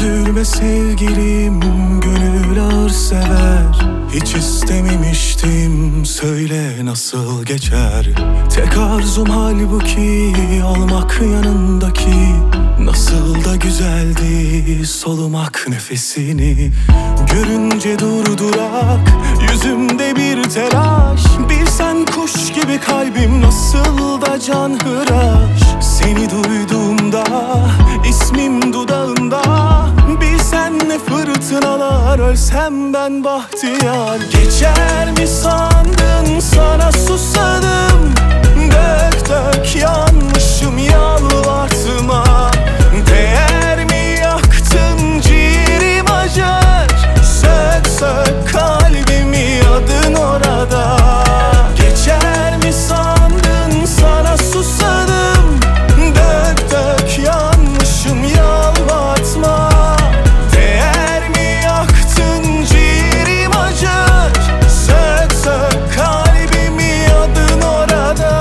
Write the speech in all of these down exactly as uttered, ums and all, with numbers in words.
Üzülme sevgilim, gönül ağır sever. Hiç istememiştim, söyle nasıl geçer. Tek arzum halbuki olmak yanındaki. Nasıl da güzeldi solumak nefesini. Görünce durdurak yüzümde bir telaş. Bilsen kuş gibi kalbim nasıl da canhıraş. Seni duyduğumda ismim dudağında. Bilsen ne fırtınalar, ölsem ben bahtiyar. Geçer mi sandın, sana susadım. Dök dök yanmışım yalvartma. Değer mi yaktın ciğerim acır. Sök sök kalbimi, adın orada. Geçer mi sandın, sana susadım. Dök dök yanmışım yalvartma. Değer mi yaktın ciğerim acır. Sök sök kalbimi, adın orada.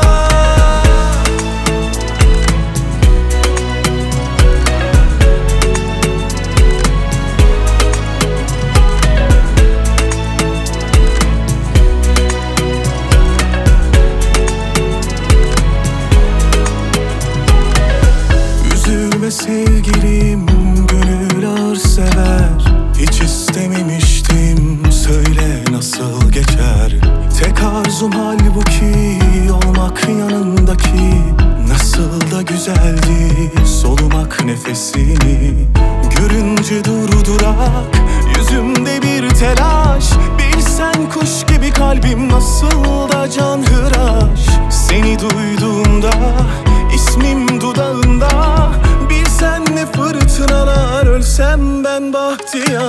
Üzülme sevgilim, gönül ağır sever. Hiç istememiştim, söyle nasıl geçer. Tek arzum halbuki olmak yanındaki. Nasıl da güzeldi solumak nefesini. Görünce durdurak yüzümde bir telaş. Bilsen kuş gibi kalbim nasıl da canhıraş. Seni duyduğumda ismim dudağında. Bilsen ne fırtınalar, ölsem ben bahtiyar.